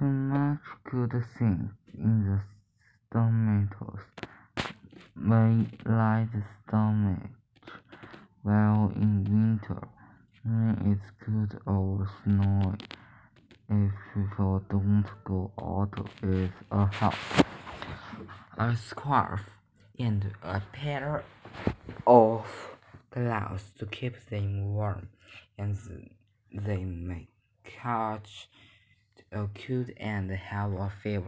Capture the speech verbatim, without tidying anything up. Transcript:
Too much good things in the stomach may light the stomach, while in winter, when it's cold or snowy, if people don't go out with a hat, a scarf, and a pair of gloves to keep them warm, and they may catch a cold and have a fever.